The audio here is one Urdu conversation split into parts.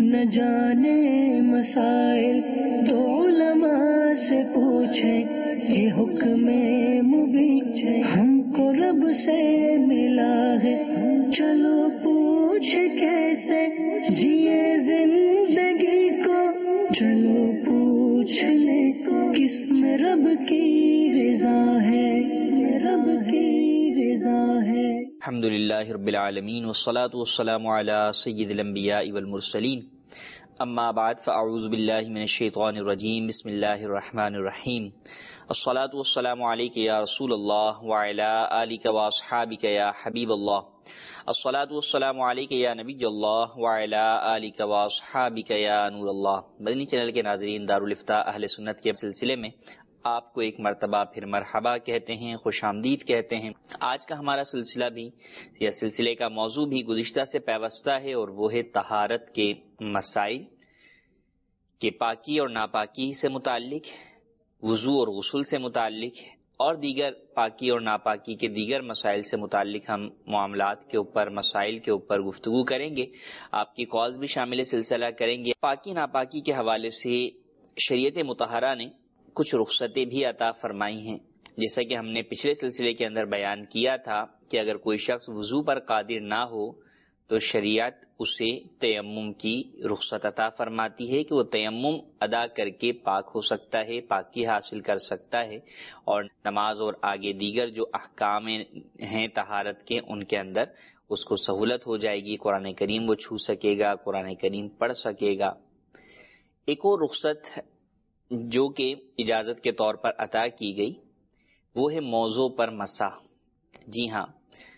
نہ جانے مسائل تو علماء سے پوچھیں، یہ حکم مبین ہم کو رب سے ملا ہے، چلو پوچھ کیسے جیے زندگی کو، چلو پوچھ لے کس میں رب کی رضا ہے، رب کی رضا ہے۔ الحمدللہ رب العالمین والصلاة والسلام علی سید الانبیاء والمرسلین، اما بعد فاعوذ باللہ من الشیطان الرجیم، بسم اللہ الرحمن الرحیم، الصلاة والسلام علیک یا رسول اللہ وعلی آلک واصحابک یا حبیب اللہ، الصلاة والسلام علیک یا نبی اللہ وعلی آلک واصحابک یا نور اللہ۔ مدنی چینل کے ناظرین، دارالافتاء اہل سنت کے سلسلے میں آپ کو ایک مرتبہ پھر مرحبا کہتے ہیں، خوش آمدید کہتے ہیں۔ آج کا ہمارا سلسلہ بھی یا سلسلے کا موضوع بھی گزشتہ سے پیوستہ ہے، اور وہ ہے طہارت کے مسائل کے پاکی اور ناپاکی سے متعلق، وضو اور غسل سے متعلق، اور دیگر پاکی اور ناپاکی کے دیگر مسائل سے متعلق ہم معاملات کے اوپر، مسائل کے اوپر گفتگو کریں گے۔ آپ کی کالز بھی شامل سلسلہ کریں گے۔ پاکی ناپاکی کے حوالے سے شریعت مطہرہ نے کچھ رخصتیں بھی عطا فرمائی ہیں، جیسا کہ ہم نے پچھلے سلسلے کے اندر بیان کیا تھا کہ اگر کوئی شخص وضو پر قادر نہ ہو تو شریعت اسے تیمم کی رخصت عطا فرماتی ہے کہ وہ تیمم ادا کر کے پاک ہو سکتا ہے، پاکی حاصل کر سکتا ہے، اور نماز اور آگے دیگر جو احکام ہیں طہارت کے، ان کے اندر اس کو سہولت ہو جائے گی، قرآن کریم وہ چھو سکے گا، قرآن کریم پڑھ سکے گا۔ ایک اور رخصت جو کہ اجازت کے طور پر عطا کی گئی وہ ہے موضوع پر مسح۔ جی ہاں،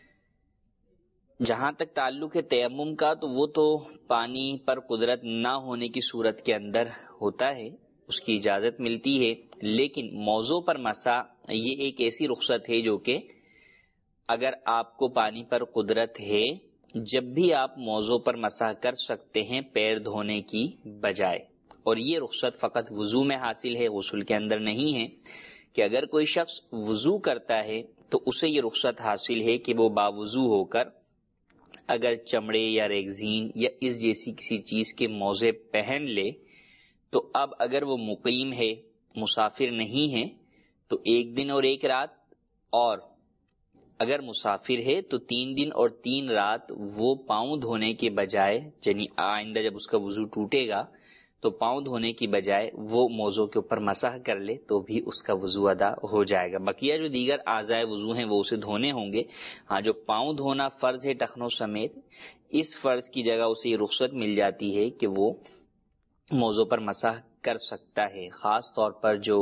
جہاں تک تعلق ہے تیمم کا تو وہ تو پانی پر قدرت نہ ہونے کی صورت کے اندر ہوتا ہے، اس کی اجازت ملتی ہے، لیکن موضوع پر مسح یہ ایک ایسی رخصت ہے جو کہ اگر آپ کو پانی پر قدرت ہے، جب بھی آپ موضوع پر مسح کر سکتے ہیں پیر دھونے کی بجائے، اور یہ رخصت فقط وضو میں حاصل ہے، غسل کے اندر نہیں ہے، کہ اگر کوئی شخص وضو کرتا ہے تو اسے یہ رخصت حاصل ہے کہ وہ باوضو ہو کر اگر چمڑے یا ریگزین یا اس جیسی کسی چیز کے موزے پہن لے تو اب اگر وہ مقیم ہے، مسافر نہیں ہے، تو 1 دن اور 1 رات، اور اگر مسافر ہے تو 3 دن اور 3 رات وہ پاؤں دھونے کے بجائے، یعنی آئندہ جب اس کا وضو ٹوٹے گا تو پاؤں دھونے کی بجائے وہ موضوع کے اوپر مسح کر لے تو بھی اس کا وضو ادا ہو جائے گا۔ بقیہ جو دیگر اعضاء وضو ہیں وہ اسے دھونے ہوں گے۔ ہاں، جو پاؤں دھونا فرض ہے ٹخنوں سمیت، اس فرض کی جگہ اسے یہ رخصت مل جاتی ہے کہ وہ موضوع پر مسح کر سکتا ہے۔ خاص طور پر جو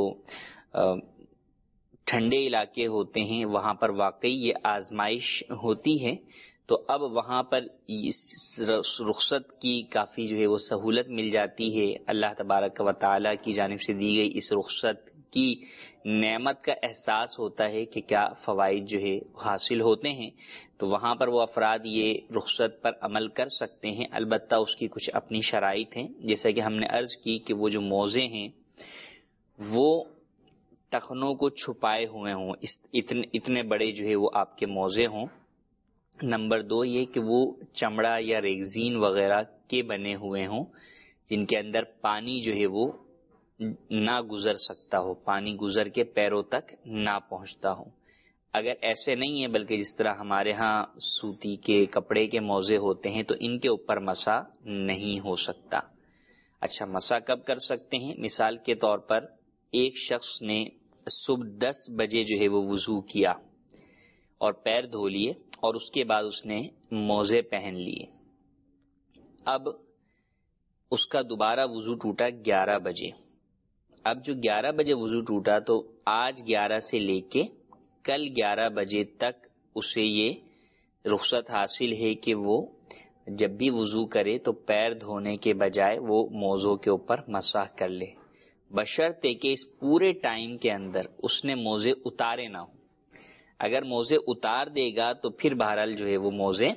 ٹھنڈے علاقے ہوتے ہیں وہاں پر واقعی یہ آزمائش ہوتی ہے، تو اب وہاں پر اس رخصت کی کافی جو ہے وہ سہولت مل جاتی ہے۔ اللہ تبارک و تعالیٰ کی جانب سے دی گئی اس رخصت کی نعمت کا احساس ہوتا ہے کہ کیا فوائد جو ہے حاصل ہوتے ہیں، تو وہاں پر وہ افراد یہ رخصت پر عمل کر سکتے ہیں۔ البتہ اس کی کچھ اپنی شرائط ہیں، جیسا کہ ہم نے عرض کی کہ وہ جو موزے ہیں وہ ٹخنوں کو چھپائے ہوئے ہوں، اتنے بڑے جو ہے وہ آپ کے موزے ہوں۔ نمبر 2 یہ کہ وہ چمڑا یا ریگزین وغیرہ کے بنے ہوئے ہوں، جن کے اندر پانی جو ہے وہ نہ گزر سکتا ہو، پانی گزر کے پیروں تک نہ پہنچتا ہو۔ اگر ایسے نہیں ہے، بلکہ جس طرح ہمارے ہاں سوتی کے کپڑے کے موزے ہوتے ہیں، تو ان کے اوپر مسح نہیں ہو سکتا۔ اچھا، مسح کب کر سکتے ہیں؟ مثال کے طور پر ایک شخص نے صبح 10 بجے جو ہے وہ وضو کیا اور پیر دھو لیے، اور اس کے بعد اس نے موزے پہن لیے۔ اب اس کا دوبارہ وضو ٹوٹا 11 بجے۔ اب جو 11 بجے وضو ٹوٹا تو آج 11 سے لے کے کل 11 بجے تک اسے یہ رخصت حاصل ہے کہ وہ جب بھی وضو کرے تو پیر دھونے کے بجائے وہ موزوں کے اوپر مسح کر لے، بشرطے کہ اس پورے ٹائم کے اندر اس نے موزے اتارے نہ ہوں۔ اگر موزے اتار دے گا تو پھر بہرحال جو ہے وہ موزے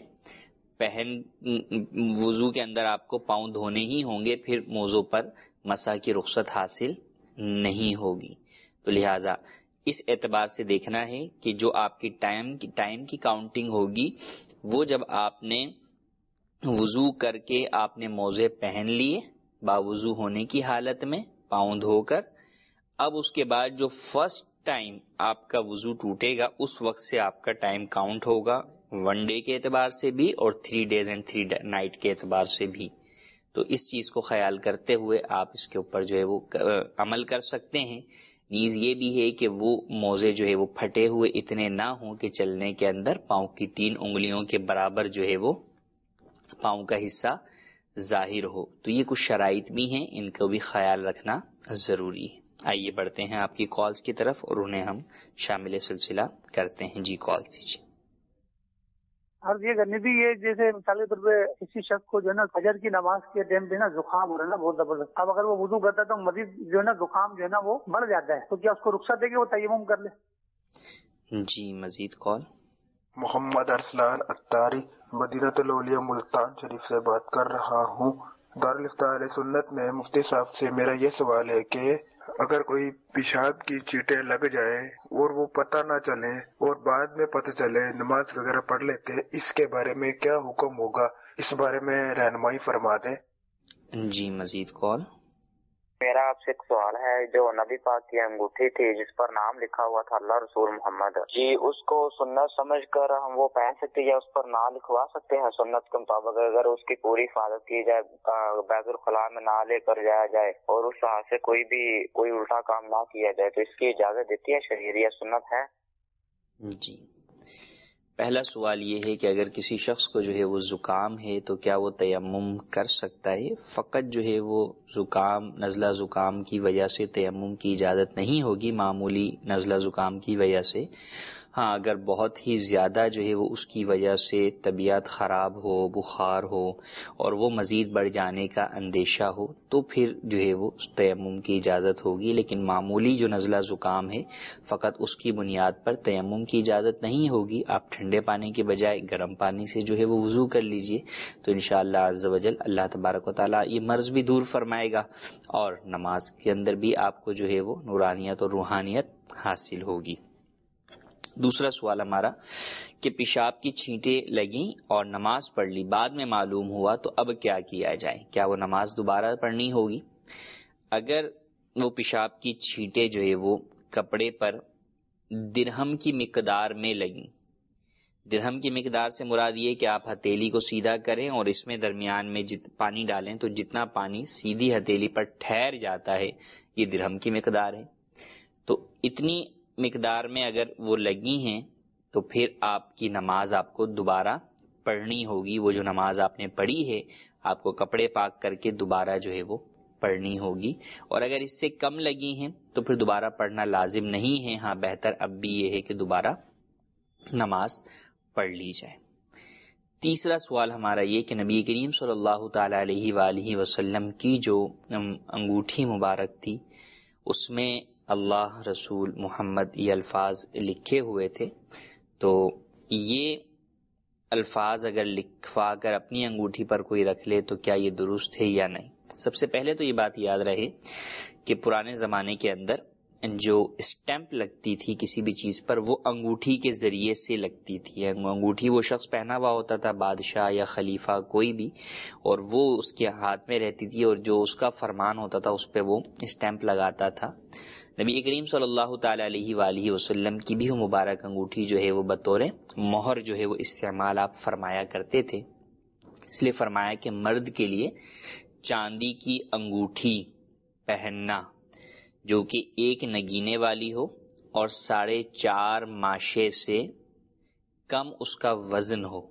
وضو کے اندر آپ کو پاؤں دھونے ہی ہوں گے، پھر موزوں پر مسح کی رخصت حاصل نہیں ہوگی۔ تو لہٰذا اس اعتبار سے دیکھنا ہے کہ جو آپ کی ٹائم کی کاؤنٹنگ ہوگی وہ جب آپ نے وضو کر کے آپ نے موزے پہن لیے باوضو ہونے کی حالت میں پاؤں دھو کر، اب اس کے بعد جو فرسٹ ٹائم آپ کا وضو ٹوٹے گا اس وقت سے آپ کا ٹائم کاؤنٹ ہوگا، 1 ڈے کے اعتبار سے بھی اور 3 days and 3 night کے اعتبار سے بھی۔ تو اس چیز کو خیال کرتے ہوئے آپ اس کے اوپر جو ہے وہ عمل کر سکتے ہیں۔ نیز یہ بھی ہے کہ وہ موزے جو ہے وہ پھٹے ہوئے اتنے نہ ہوں کہ چلنے کے اندر پاؤں کی 3 انگلیوں کے برابر جو ہے وہ پاؤں کا حصہ ظاہر ہو۔ تو یہ کچھ شرائط بھی ہیں، ان کو بھی خیال رکھنا ضروری ہے۔ آئیے بڑھتے ہیں آپ کی کالز کی طرف اور انہیں ہم شامل سلسلہ کرتے ہیں۔ جی کال کیجیے۔ عرض یہ کرنی تھی، یہ جیسے مثال کے طور پہ کسی شخص کو جو ہے نا فجر کی نماز کے ٹائم پہ نا زکام ہو رہا ہے نا بہت زبردست، اب اگر وہ وضو کرتا ہے تو مزید جو ہے نا زکام جو ہے نا وہ بڑھ جاتا ہے، تو کیا اس کو رخصت دے کے وہ تیمم کر لے؟ جی مزید کال۔ محمد ارسلان اتاری مدینہ الاولیاء ملتان شریف سے بات کر رہا ہوں۔ دارالفتہ اہل سنت میں مفتی صاحب سے میرا یہ سوال ہے کہ اگر کوئی پیشاب کی چیٹیں لگ جائے اور وہ پتہ نہ چلے اور بعد میں پتہ چلے نماز وغیرہ پڑھ لیتے، اس کے بارے میں کیا حکم ہوگا؟ اس بارے میں رہنمائی فرما دیں۔ جی مزید کال۔ میرا آپ سے ایک سوال ہے، جو نبی پاک کی انگوٹھی تھی جس پر نام لکھا ہوا تھا اللہ رسول محمد، جی اس کو سنت سمجھ کر ہم وہ پہن سکتے یا اس پر نام لکھوا سکتے ہیں سنت کے مطابق، اگر اس کی پوری حفاظت کی جائے، بیت الخلاء میں نہ لے کر جایا جائے اور اس راہ سے کوئی الٹا کام نہ کیا جائے، تو اس کی اجازت دیتی ہے شریعت، یہ سنت ہے؟ جی پہلا سوال یہ ہے کہ اگر کسی شخص کو جو ہے وہ زکام ہے تو کیا وہ تیمم کر سکتا ہے؟ فقط جو ہے وہ زکام، نزلہ زکام کی وجہ سے تیمم کی اجازت نہیں ہوگی، معمولی نزلہ زکام کی وجہ سے۔ ہاں اگر بہت ہی زیادہ جو ہے وہ اس کی وجہ سے طبیعت خراب ہو، بخار ہو اور وہ مزید بڑھ جانے کا اندیشہ ہو تو پھر جو ہے وہ تیمم کی اجازت ہوگی، لیکن معمولی جو نزلہ زکام ہے فقط اس کی بنیاد پر تیمم کی اجازت نہیں ہوگی۔ آپ ٹھنڈے پانی کے بجائے گرم پانی سے جو ہے وہ وضو کر لیجئے تو انشاءاللہ عز و جل اللہ تبارک و تعالیٰ یہ مرض بھی دور فرمائے گا اور نماز کے اندر بھی آپ کو جو ہے وہ نورانیت اور روحانیت حاصل ہوگی۔ دوسرا سوال ہمارا کہ پیشاب کی چھینٹیں لگیں اور نماز پڑھ لی، بعد میں معلوم ہوا تو اب کیا کیا جائے؟ کیا وہ نماز دوبارہ پڑھنی ہوگی؟ اگر وہ پیشاب کی چھینٹیں جو ہے وہ کپڑے پر درہم کی مقدار میں لگیں، درہم کی مقدار سے مراد یہ کہ آپ ہتھیلی کو سیدھا کریں اور اس میں درمیان میں پانی ڈالیں تو جتنا پانی سیدھی ہتھیلی پر ٹھہر جاتا ہے یہ درہم کی مقدار ہے۔ تو اتنی مقدار میں اگر وہ لگی ہیں تو پھر آپ کی نماز آپ کو دوبارہ پڑھنی ہوگی، وہ جو نماز آپ نے پڑھی ہے آپ کو کپڑے پاک کر کے دوبارہ جو ہے وہ پڑھنی ہوگی، اور اگر اس سے کم لگی ہیں تو پھر دوبارہ پڑھنا لازم نہیں ہے۔ ہاں بہتر اب بھی یہ ہے کہ دوبارہ نماز پڑھ لی جائے۔ تیسرا سوال ہمارا یہ کہ نبی کریم صلی اللہ تعالی علیہ وآلہ وسلم کی جو انگوٹھی مبارک تھی اس میں اللہ رسول محمد یہ الفاظ لکھے ہوئے تھے، تو یہ الفاظ اگر لکھوا کر اپنی انگوٹھی پر کوئی رکھ لے تو کیا یہ درست ہے یا نہیں؟ سب سے پہلے تو یہ بات یاد رہے کہ پرانے زمانے کے اندر جو اسٹیمپ لگتی تھی کسی بھی چیز پر وہ انگوٹھی کے ذریعے سے لگتی تھی۔ انگوٹھی وہ شخص پہنا ہوا ہوتا تھا، بادشاہ یا خلیفہ کوئی بھی، اور وہ اس کے ہاتھ میں رہتی تھی اور جو اس کا فرمان ہوتا تھا اس پہ وہ اسٹیمپ لگاتا تھا۔ نبی کریم صلی اللہ تعالی علیہ وآلہ وسلم کی بھی وہ مبارک انگوٹھی جو ہے وہ بطور مہر جو ہے وہ استعمال آپ فرمایا کرتے تھے، اس لیے فرمایا کہ مرد کے لیے چاندی کی انگوٹھی پہننا جو کہ 1 نگینے والی ہو اور 4.5 ماشے سے کم اس کا وزن ہو،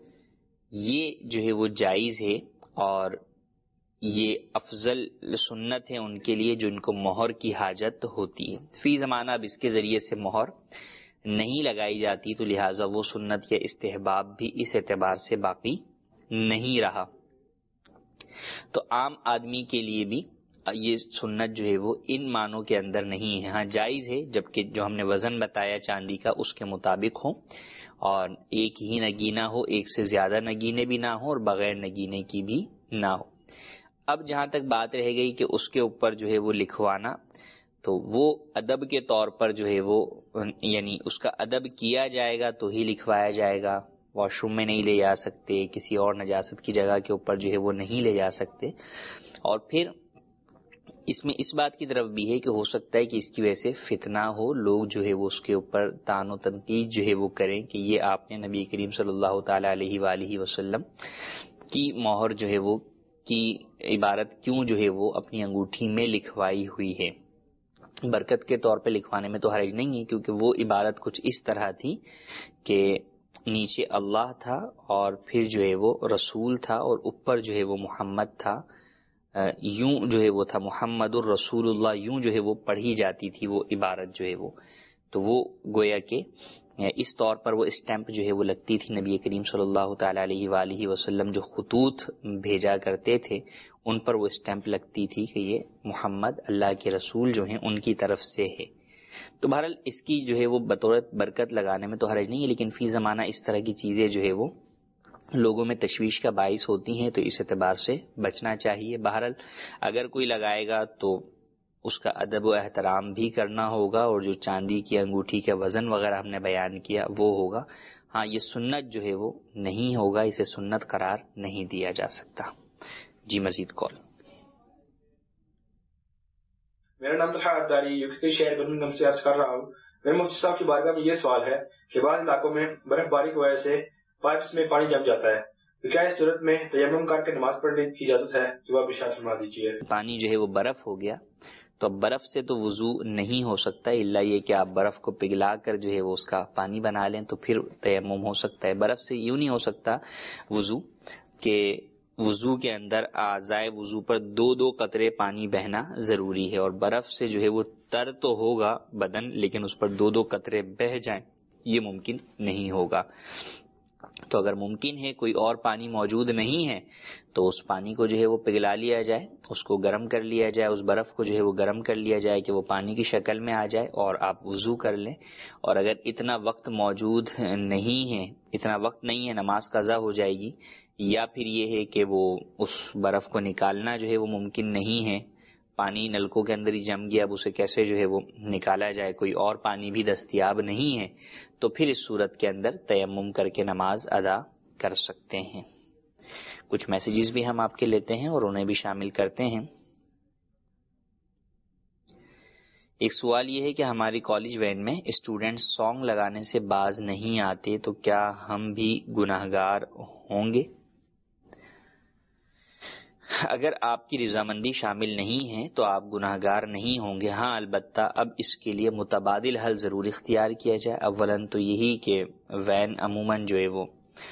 یہ جو ہے وہ جائز ہے اور یہ افضل سنت ہے ان کے لیے جن کو مہر کی حاجت ہوتی ہے۔ فی زمانہ اب اس کے ذریعے سے مہر نہیں لگائی جاتی تو لہٰذا وہ سنت یا استحباب بھی اس اعتبار سے باقی نہیں رہا۔ تو عام آدمی کے لیے بھی یہ سنت جو ہے وہ ان معنوں کے اندر نہیں ہے۔ ہاں جائز ہے جبکہ جو ہم نے وزن بتایا چاندی کا اس کے مطابق ہو اور 1 ہی نگینہ ہو، 1 سے زیادہ نگینے بھی نہ ہو اور بغیر نگینے کی بھی نہ ہو۔ اب جہاں تک بات رہ گئی کہ اس کے اوپر جو ہے وہ لکھوانا، تو وہ ادب کے طور پر جو ہے وہ یعنی اس کا ادب کیا جائے گا تو ہی لکھوایا جائے گا، واش روم میں نہیں لے جا سکتے، کسی اور نجاست کی جگہ کے اوپر جو ہے وہ نہیں لے جا سکتے. اور پھر اس میں اس بات کی طرف بھی ہے کہ ہو سکتا ہے کہ اس کی وجہ سے فتنہ ہو، لوگ جو ہے وہ اس کے اوپر طعن و تنقید جو ہے وہ کریں کہ یہ آپ نے نبی کریم صلی اللہ تعالی علیہ وآلہ وسلم کی مہر جو ہے وہ کی عبارت کیوں جو ہے وہ اپنی انگوٹھی میں لکھوائی ہوئی ہے. برکت کے طور پہ لکھوانے میں تو حرج نہیں ہے، کیونکہ وہ عبارت کچھ اس طرح تھی کہ نیچے اللہ تھا اور پھر جو ہے وہ رسول تھا اور اوپر جو ہے وہ محمد تھا، یوں جو ہے وہ تھا محمد الرسول اللہ، یوں جو ہے وہ پڑھی جاتی تھی وہ عبارت جو ہے وہ. تو وہ گویا کہ اس طور پر وہ اسٹیمپ جو ہے وہ لگتی تھی. نبی کریم صلی اللہ تعالی علیہ وآلہ وسلم جو خطوط بھیجا کرتے تھے ان پر وہ اسٹیمپ لگتی تھی کہ یہ محمد اللہ کے رسول جو ہیں ان کی طرف سے ہے. تو بہرحال اس کی جو ہے وہ بطور برکت لگانے میں تو حرج نہیں ہے، لیکن فی زمانہ اس طرح کی چیزیں جو ہے وہ لوگوں میں تشویش کا باعث ہوتی ہیں، تو اس اعتبار سے بچنا چاہیے. بہرحال اگر کوئی لگائے گا تو اس کا ادب و احترام بھی کرنا ہوگا، اور جو چاندی کی انگوٹھی کا وزن وغیرہ ہم نے بیان کیا وہ ہوگا. ہاں یہ سنت جو ہے وہ نہیں ہوگا، اسے سنت قرار نہیں دیا جا سکتا. جی مزید کال. میرا نام طلحہ عبداری یوکے شہر برمنگھم سے عرض کر رہا ہوں. میرے مفتی صاحب کی بارگاہ میں یہ سوال ہے کہ بعض علاقوں میں برف باری کی وجہ سے پائپس میں پانی جم جاتا ہے، تو کیا اس صورت میں تیمم کر کے نماز پڑھنے کی اجازت ہے؟ جواب ارشاد فرما دیجیے. پانی جو ہے وہ برف ہو گیا تو اب برف سے تو وضو نہیں ہو سکتا، الا یہ کہ آپ برف کو پگھلا کر جو ہے وہ اس کا پانی بنا لیں تو پھر تیمم ہو سکتا ہے. برف سے یوں نہیں ہو سکتا وضو کہ وضو کے اندر اعضائے وضو پر دو دو قطرے پانی بہنا ضروری ہے، اور برف سے جو ہے وہ تر تو ہوگا بدن لیکن اس پر دو دو قطرے بہہ جائیں یہ ممکن نہیں ہوگا. تو اگر ممکن ہے کوئی اور پانی موجود نہیں ہے تو اس پانی کو جو ہے وہ پگھلا لیا جائے، اس کو گرم کر لیا جائے، اس برف کو جو ہے وہ گرم کر لیا جائے کہ وہ پانی کی شکل میں آ جائے اور آپ وضو کر لیں. اور اگر اتنا وقت موجود نہیں ہے، اتنا وقت نہیں ہے، نماز قضا ہو جائے گی، یا پھر یہ ہے کہ وہ اس برف کو نکالنا جو ہے وہ ممکن نہیں ہے، پانی نلکوں کے اندر ہی جم گیا، اب اسے کیسے جو ہے وہ نکالا جائے، کوئی اور پانی بھی دستیاب نہیں ہے، تو پھر اس صورت کے اندر تیمم کر کے نماز ادا کر سکتے ہیں. کچھ میسیجز بھی ہم آپ کے لیتے ہیں اور انہیں بھی شامل کرتے ہیں. ایک سوال یہ ہے کہ ہماری کالج وین میں اسٹوڈنٹس سانگ لگانے سے باز نہیں آتے تو کیا ہم بھی گناہگار ہوں گے؟ اگر آپ کی رضامندی شامل نہیں ہے تو آپ گناہگار نہیں ہوں گے. ہاں البتہ اب اس کے لیے متبادل حل ضرور اختیار کیا جائے. اولاً تو یہی کہ وین عموماً جو ہے وہ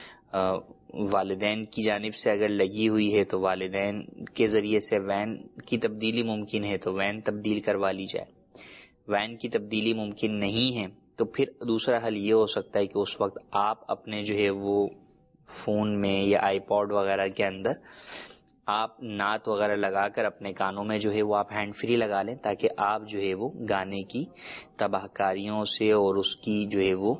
والدین کی جانب سے اگر لگی ہوئی ہے تو والدین کے ذریعے سے وین کی تبدیلی ممکن ہے تو وین تبدیل کروا لی جائے. وین کی تبدیلی ممکن نہیں ہے تو پھر دوسرا حل یہ ہو سکتا ہے کہ اس وقت آپ اپنے جو ہے وہ فون میں یا آئی پوڈ وغیرہ کے اندر آپ نعت وغیرہ لگا کر اپنے کانوں میں جو ہے وہ آپ ہینڈ فری لگا لیں تاکہ آپ جو ہے وہ گانے کی تباہ کاریوں سے اور اس کی جو ہے وہ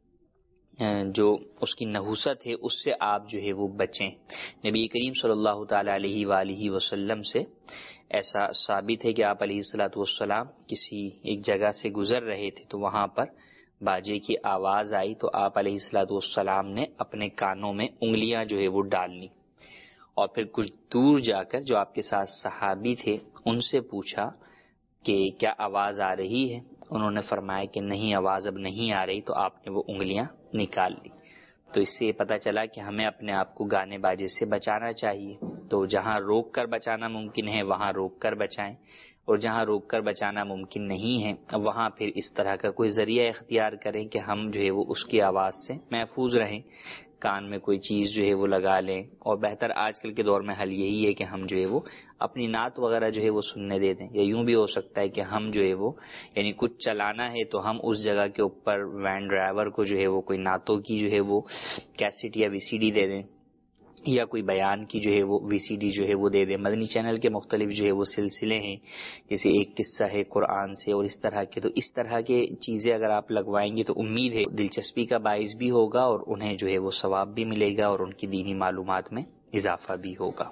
جو اس کی نحوست ہے اس سے آپ جو ہے وہ بچیں. نبی کریم صلی اللہ تعالی علیہ وآلہ وسلم سے ایسا ثابت ہے کہ آپ علیہ الصلوۃ والسلام کسی ایک جگہ سے گزر رہے تھے تو وہاں پر باجے کی آواز آئی تو آپ علیہ الصلوۃ والسلام نے اپنے کانوں میں انگلیاں جو ہے وہ ڈال لی اور پھر کچھ دور جا کر جو آپ کے ساتھ صحابی تھے ان سے پوچھا کہ کیا آواز آ رہی ہے؟ انہوں نے فرمایا کہ نہیں آواز اب نہیں آ رہی، تو آپ نے وہ انگلیاں نکال لی. تو اس سے یہ پتہ چلا کہ ہمیں اپنے آپ کو گانے باجے سے بچانا چاہیے. تو جہاں روک کر بچانا ممکن ہے وہاں روک کر بچائیں، اور جہاں روک کر بچانا ممکن نہیں ہے وہاں پھر اس طرح کا کوئی ذریعہ اختیار کریں کہ ہم جو ہے وہ اس کی آواز سے محفوظ رہیں. کان میں کوئی چیز جو ہے وہ لگا لیں، اور بہتر آج کل کے دور میں حل یہی ہے کہ ہم جو ہے وہ اپنی نعت وغیرہ جو ہے وہ سننے دے دیں. یا یوں بھی ہو سکتا ہے کہ ہم جو ہے وہ یعنی کچھ چلانا ہے تو ہم اس جگہ کے اوپر وین ڈرائیور کو جو ہے وہ کوئی نعتوں کی جو ہے وہ کیسٹ یا وی سی ڈی دے دیں، یا کوئی بیان کی جو ہے وہ وی سی ڈی جو ہے وہ دے دیں. مدنی چینل کے مختلف جو ہے وہ سلسلے ہیں، جیسے ایک قصہ ہے قرآن سے اور اس طرح کے، تو اس طرح کے چیزیں اگر آپ لگوائیں گے تو امید ہے دلچسپی کا باعث بھی ہوگا اور انہیں جو ہے وہ ثواب بھی ملے گا اور ان کی دینی معلومات میں اضافہ بھی ہوگا.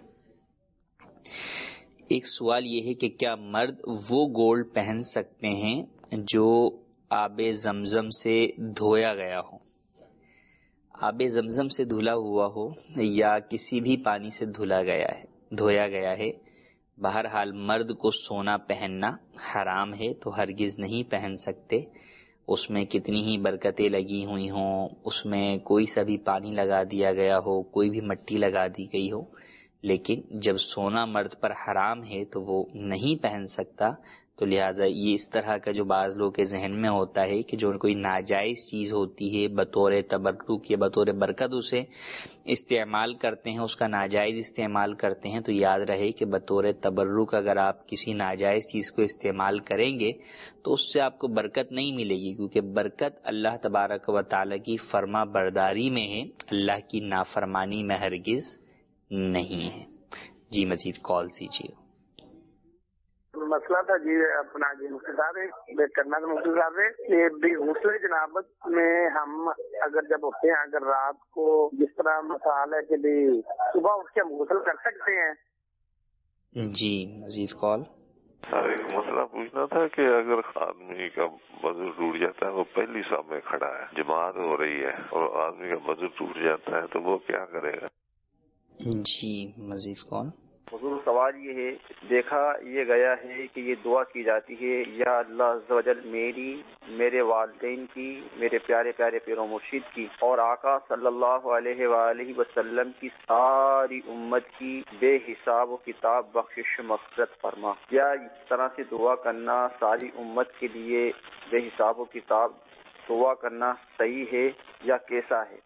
ایک سوال یہ ہے کہ کیا مرد وہ گولڈ پہن سکتے ہیں جو آب زمزم سے دھویا گیا ہو؟ آب زمزم سے دھلا ہوا ہو یا کسی بھی پانی سے دھویا گیا ہے، بہرحال مرد کو سونا پہننا حرام ہے تو ہرگز نہیں پہن سکتے، اس میں کتنی ہی برکتیں لگی ہوئی ہوں، اس میں کوئی سا بھی پانی لگا دیا گیا ہو، کوئی بھی مٹی لگا دی گئی ہو، لیکن جب سونا مرد پر حرام ہے تو وہ نہیں پہن سکتا۔ تو لہٰذا یہ اس طرح کا جو بعض لوگ کے ذہن میں ہوتا ہے کہ جو کوئی ناجائز چیز ہوتی ہے بطور تبرک یا بطور برکت اسے استعمال کرتے ہیں، اس کا ناجائز استعمال کرتے ہیں، تو یاد رہے کہ بطور تبرک اگر آپ کسی ناجائز چیز کو استعمال کریں گے تو اس سے آپ کو برکت نہیں ملے گی، کیونکہ برکت اللہ تبارک و تعالیٰ کی فرما برداری میں ہے، اللہ کی نافرمانی میں ہرگز نہیں ہے۔ جی مزید کال دیجیے۔ مسئلہ تھا جی اپنا جی مفتی صاحب کرنا تھا مفتی صاحب کہ بھی غسل جنابت میں ہم اگر جب اٹھتے ہیں، اگر رات کو جس طرح مثال ہے کہ بھی صبح اٹھ کے ہم غسل کر سکتے ہیں؟ جی مزید کال۔ سر ایک مسئلہ پوچھنا تھا کہ اگر آدمی کا وضو ٹوٹ جاتا ہے، وہ پہلی صف میں کھڑا ہے، جماعت ہو رہی ہے اور آدمی کا وضو ٹوٹ جاتا ہے تو وہ کیا کرے گا؟ جی مزید کال۔ حضور سوال یہ ہے، دیکھا یہ گیا ہے کہ یہ دعا کی جاتی ہے، یا اللہ عز و جل میری، میرے والدین کی، میرے پیارے پیارے پیر و مرشد کی اور آقا صلی اللہ علیہ وآلہ وسلم کی ساری امت کی بے حساب و کتاب بخشش مغفرت فرما۔ یا اس طرح سے دعا کرنا ساری امت کے لیے بے حساب و کتاب دعا کرنا صحیح ہے یا کیسا ہے؟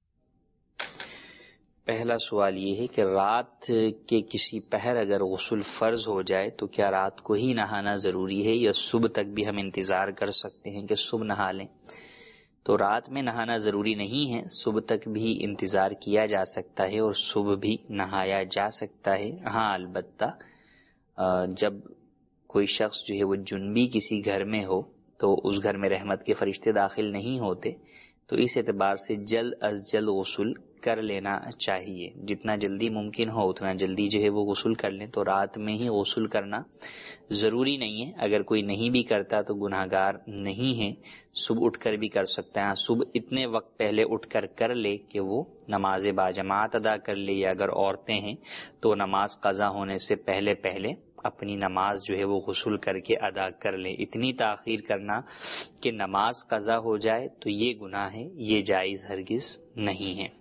پہلا سوال یہ ہے کہ رات کے کسی پہر اگر غسل فرض ہو جائے تو کیا رات کو ہی نہانا ضروری ہے یا صبح تک بھی ہم انتظار کر سکتے ہیں کہ صبح نہا لیں؟ تو رات میں نہانا ضروری نہیں ہے، صبح تک بھی انتظار کیا جا سکتا ہے اور صبح بھی نہایا جا سکتا ہے۔ ہاں البتہ جب کوئی شخص جو ہے وہ جنبی کسی گھر میں ہو تو اس گھر میں رحمت کے فرشتے داخل نہیں ہوتے، تو اس اعتبار سے جلد از جلد غسل کر لینا چاہیے، جتنا جلدی ممکن ہو اتنا جلدی جو ہے وہ غسل کر لیں۔ تو رات میں ہی غسل کرنا ضروری نہیں ہے، اگر کوئی نہیں بھی کرتا تو گناہگار نہیں ہے، صبح اٹھ کر بھی کر سکتا ہے۔ صبح اتنے وقت پہلے اٹھ کر لے کہ وہ نماز باجماعت ادا کر لے، یا اگر عورتیں ہیں تو نماز قضا ہونے سے پہلے اپنی نماز جو ہے وہ غسل کر کے ادا کر لیں۔ اتنی تاخیر کرنا کہ نماز قضا ہو جائے تو یہ گناہ ہے، یہ جائز ہرگز نہیں ہے۔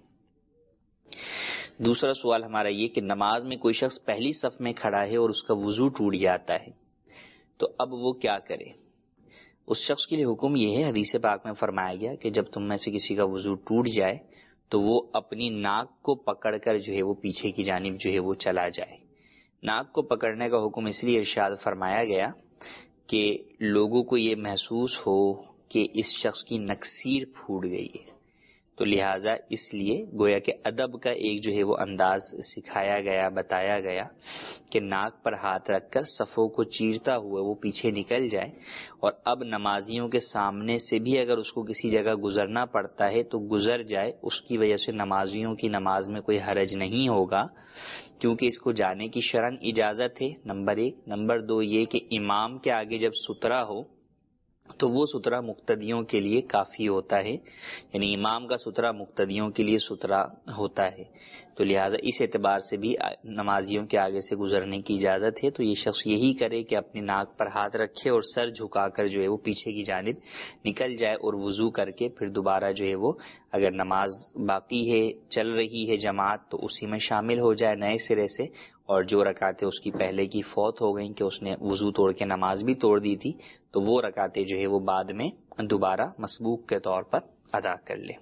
دوسرا سوال ہمارا یہ کہ نماز میں کوئی شخص پہلی صف میں کھڑا ہے اور اس کا وضو ٹوٹ جاتا ہے تو اب وہ کیا کرے؟ اس شخص کے لیے حکم یہ ہے، حدیث پاک میں فرمایا گیا کہ جب تم میں سے کسی کا وضو ٹوٹ جائے تو وہ اپنی ناک کو پکڑ کر جو ہے وہ پیچھے کی جانب جو ہے وہ چلا جائے۔ ناک کو پکڑنے کا حکم اس لیے ارشاد فرمایا گیا کہ لوگوں کو یہ محسوس ہو کہ اس شخص کی نکسیر پھوٹ گئی ہے، تو لہٰذا اس لیے گویا کہ ادب کا ایک جو ہے وہ انداز سکھایا گیا، بتایا گیا کہ ناک پر ہاتھ رکھ کر صفوں کو چیرتا ہوا وہ پیچھے نکل جائے، اور اب نمازیوں کے سامنے سے بھی اگر اس کو کسی جگہ گزرنا پڑتا ہے تو گزر جائے، اس کی وجہ سے نمازیوں کی نماز میں کوئی حرج نہیں ہوگا، کیونکہ اس کو جانے کی شرعاً اجازت ہے، نمبر 1۔ نمبر 2 یہ کہ امام کے آگے جب سترا ہو تو وہ سترا مقتدیوں کے لیے کافی ہوتا ہے، یعنی امام کا سترا مقتدیوں کے لیے سترا ہوتا ہے، تو لہٰذا اس اعتبار سے بھی نمازیوں کے آگے سے گزرنے کی اجازت ہے۔ تو یہ شخص یہی کرے کہ اپنی ناک پر ہاتھ رکھے اور سر جھکا کر جو ہے وہ پیچھے کی جانب نکل جائے، اور وضو کر کے پھر دوبارہ جو ہے وہ اگر نماز باقی ہے، چل رہی ہے جماعت، تو اسی میں شامل ہو جائے نئے سرے سے، اور جو رکعتیں اس کی پہلے کی فوت ہو گئیں کہ اس نے وضو توڑ کے نماز بھی توڑ دی تھی، تو وہ رکعتیں جو ہے وہ بعد میں دوبارہ مسبوق کے طور پر ادا کر لے۔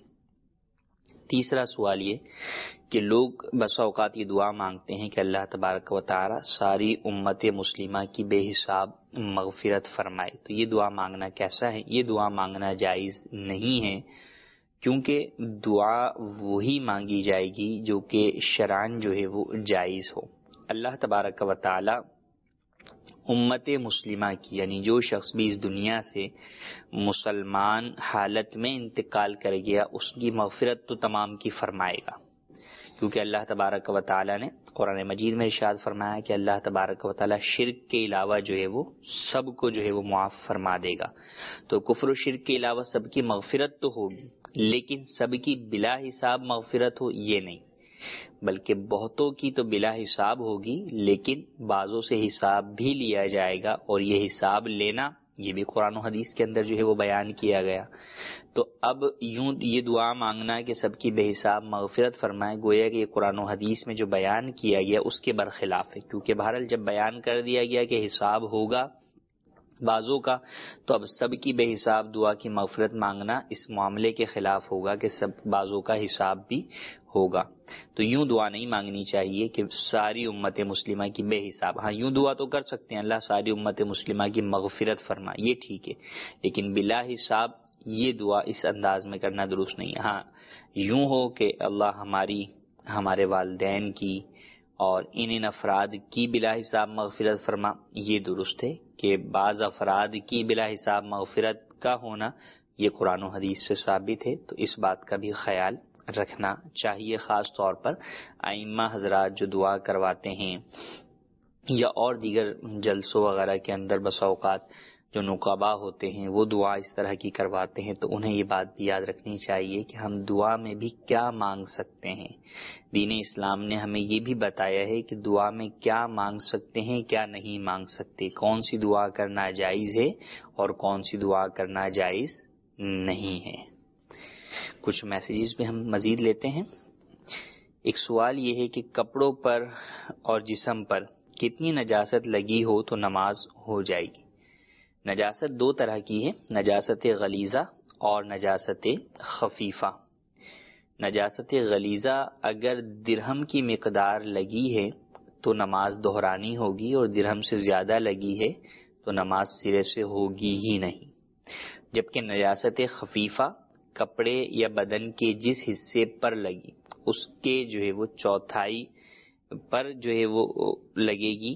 تیسرا سوال یہ کہ لوگ بس اوقات یہ دعا مانگتے ہیں کہ اللہ تبارک و تعالی ساری امت مسلمہ کی بے حساب مغفرت فرمائے، تو یہ دعا مانگنا کیسا ہے؟ یہ دعا مانگنا جائز نہیں ہے، کیونکہ دعا وہی مانگی جائے گی جو کہ شرعاً جو ہے وہ جائز ہو۔ اللہ تبارک و تعالی امت مسلمہ کی، یعنی جو شخص بھی اس دنیا سے مسلمان حالت میں انتقال کر گیا، اس کی مغفرت تو تمام کی فرمائے گا، کیونکہ اللہ تبارک و تعالی نے قرآن مجید میں ارشاد فرمایا کہ اللہ تبارک و تعالی شرک کے علاوہ جو ہے وہ سب کو جو ہے وہ معاف فرما دے گا. تو کفر و شرک کے علاوہ سب کی مغفرت تو ہوگی، لیکن سب کی بلا حساب مغفرت ہو یہ نہیں، بلکہ بہتوں کی تو بلا حساب ہوگی، لیکن بعضوں سے حساب بھی لیا جائے گا، اور یہ حساب لینا یہ بھی قرآن و حدیث کے اندر جو ہے وہ بیان کیا گیا. تو اب یوں یہ دعا مانگنا کہ سب کی بے حساب مغفرت فرمائے، گویا کہ یہ قرآن و حدیث میں جو بیان کیا گیا اس کے برخلاف ہے، کیونکہ بہرحال جب بیان کر دیا گیا کہ حساب ہوگا بعضوں کا، تو اب سب کی بے حساب دعا کی مغفرت مانگنا اس معاملے کے خلاف ہوگا کہ سب بعضوں کا حساب بھی ہوگا. تو یوں دعا نہیں مانگنی چاہیے کہ ساری امت مسلمہ کی بے حساب. ہاں یوں دعا تو کر سکتے ہیں اللہ ساری امت مسلمہ کی مغفرت فرما، یہ ٹھیک ہے، لیکن بلا حساب یہ دعا اس انداز میں کرنا درست نہیں ہے. ہاں یوں ہو کہ اللہ ہمارے والدین کی اور ان افراد کی بلا حساب مغفرت فرما، یہ درست ہے کہ بعض افراد کی بلا حساب مغفرت کا ہونا یہ قرآن و حدیث سے ثابت ہے. تو اس بات کا بھی خیال رکھنا چاہیے، خاص طور پر ائمہ حضرات جو دعا کرواتے ہیں یا اور دیگر جلسوں وغیرہ کے اندر بسا اوقات جو نقبا ہوتے ہیں وہ دعا اس طرح کی کرواتے ہیں، تو انہیں یہ بات بھی یاد رکھنی چاہیے کہ ہم دعا میں بھی کیا مانگ سکتے ہیں. دین اسلام نے ہمیں یہ بھی بتایا ہے کہ دعا میں کیا مانگ سکتے ہیں کیا نہیں مانگ سکتے، کون سی دعا کرنا جائز ہے اور کون سی دعا کرنا جائز نہیں ہے. کچھ میسیجز پہ ہم مزید لیتے ہیں. ایک سوال یہ ہے کہ کپڑوں پر اور جسم پر کتنی نجاست لگی ہو تو نماز ہو جائے گی؟ نجاست دو طرح کی ہے، نجاست غلیظہ اور نجاست خفیفہ. نجاست غلیظہ اگر درہم کی مقدار لگی ہے تو نماز دہرانی ہوگی، اور درہم سے زیادہ لگی ہے تو نماز سرے سے ہوگی ہی نہیں. جبکہ نجاست خفیفہ کپڑے یا بدن کے جس حصے پر لگی اس کے جو ہے وہ چوتھائی پر جو ہے وہ لگے گی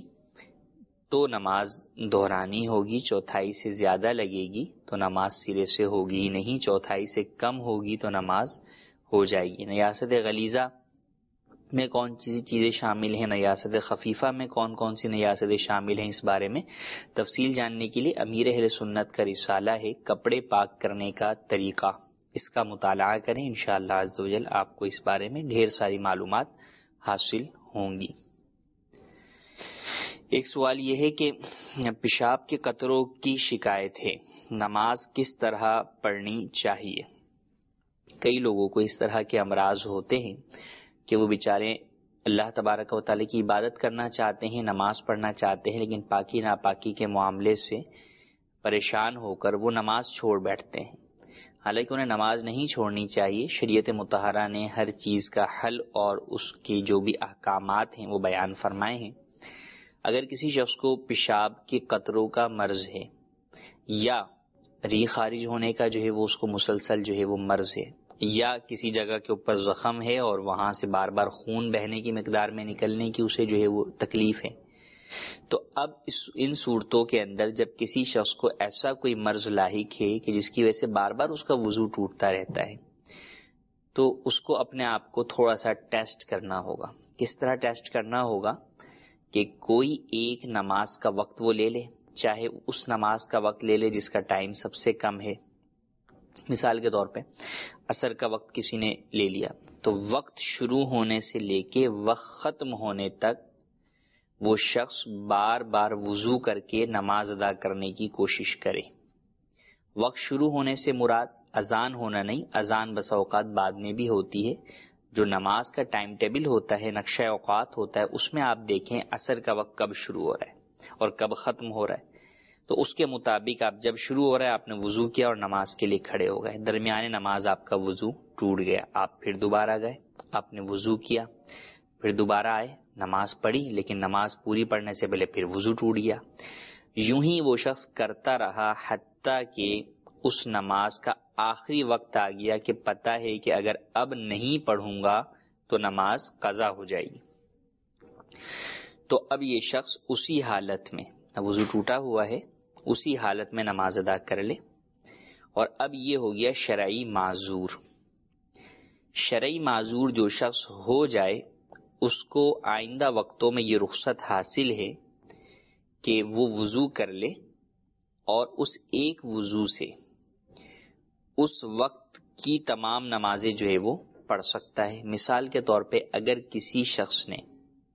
تو نماز دہرانی ہوگی. چوتھائی سے زیادہ لگے گی تو نماز سرے سے ہوگی ہی نہیں. چوتھائی سے کم ہوگی تو نماز ہو جائے گی. نجاست غلیظہ میں کون سی چیزیں شامل ہیں، نجاست خفیفہ میں کون کون سی نجاستیں شامل ہیں، اس بارے میں تفصیل جاننے کے لیے امیر اہل سنت کا رسالہ ہے کپڑے پاک کرنے کا طریقہ، اس کا مطالعہ کریں، انشاءاللہ عز و جل آپ کو اس بارے میں ڈھیر ساری معلومات حاصل ہوں گی. ایک سوال یہ ہے کہ پیشاب کے قطروں کی شکایت ہے، نماز کس طرح پڑھنی چاہیے؟ کئی لوگوں کو اس طرح کے امراض ہوتے ہیں کہ وہ بیچارے اللہ تبارک و تعالی کی عبادت کرنا چاہتے ہیں، نماز پڑھنا چاہتے ہیں، لیکن پاکی ناپاکی کے معاملے سے پریشان ہو کر وہ نماز چھوڑ بیٹھتے ہیں. حالانکہ انہیں نماز نہیں چھوڑنی چاہیے. شریعت مطہرہ نے ہر چیز کا حل اور اس کے جو بھی احکامات ہیں وہ بیان فرمائے ہیں. اگر کسی شخص کو پیشاب کے قطروں کا مرض ہے یا ری خارج ہونے کا جو ہے وہ اس کو مسلسل جو ہے وہ مرض ہے، یا کسی جگہ کے اوپر زخم ہے اور وہاں سے بار بار خون بہنے کی مقدار میں نکلنے کی اسے جو ہے وہ تکلیف ہے، تو اب ان صورتوں کے اندر جب کسی شخص کو ایسا کوئی مرض لاحق ہے کہ جس کی وجہ سے بار بار اس کا وضو ٹوٹتا رہتا ہے، تو اس کو اپنے آپ کو تھوڑا سا ٹیسٹ کرنا ہوگا. کس طرح ٹیسٹ کرنا ہوگا کہ کوئی ایک نماز کا وقت وہ لے لے، چاہے اس نماز کا وقت لے لے جس کا ٹائم سب سے کم ہے. مثال کے طور پہ عصر کا وقت کسی نے لے لیا، تو وقت شروع ہونے سے لے کے وقت ختم ہونے تک وہ شخص بار بار وضو کر کے نماز ادا کرنے کی کوشش کرے. وقت شروع ہونے سے مراد اذان ہونا نہیں، اذان بس اوقات بعد میں بھی ہوتی ہے. جو نماز کا ٹائم ٹیبل ہوتا ہے، نقشہ اوقات ہوتا ہے، اس میں آپ دیکھیں عصر کا وقت کب شروع ہو رہا ہے اور کب ختم ہو رہا ہے، تو اس کے مطابق آپ جب شروع ہو رہا ہے آپ نے وضو کیا اور نماز کے لیے کھڑے ہو گئے، درمیان نماز آپ کا وضو ٹوٹ گیا، آپ پھر دوبارہ گئے، آپ نے وضو کیا، پھر دوبارہ آئے، نماز پڑھی، لیکن نماز پوری پڑھنے سے پہلے پھر وضو ٹوٹ گیا. یوں ہی وہ شخص کرتا رہا حتیٰ کہ اس نماز کا آخری وقت آ گیا کہ پتہ ہے کہ اگر اب نہیں پڑھوں گا تو نماز قضا ہو جائے گی. تو اب یہ شخص اسی حالت میں، وضو ٹوٹا ہوا ہے، اسی حالت میں نماز ادا کر لے. اور اب یہ ہو گیا شرعی معذور. شرعی معذور جو شخص ہو جائے اس کو آئندہ وقتوں میں یہ رخصت حاصل ہے کہ وہ وضو کر لے اور اس ایک وضو سے اس وقت کی تمام نمازیں جو ہے وہ پڑھ سکتا ہے. مثال کے طور پہ اگر کسی شخص نے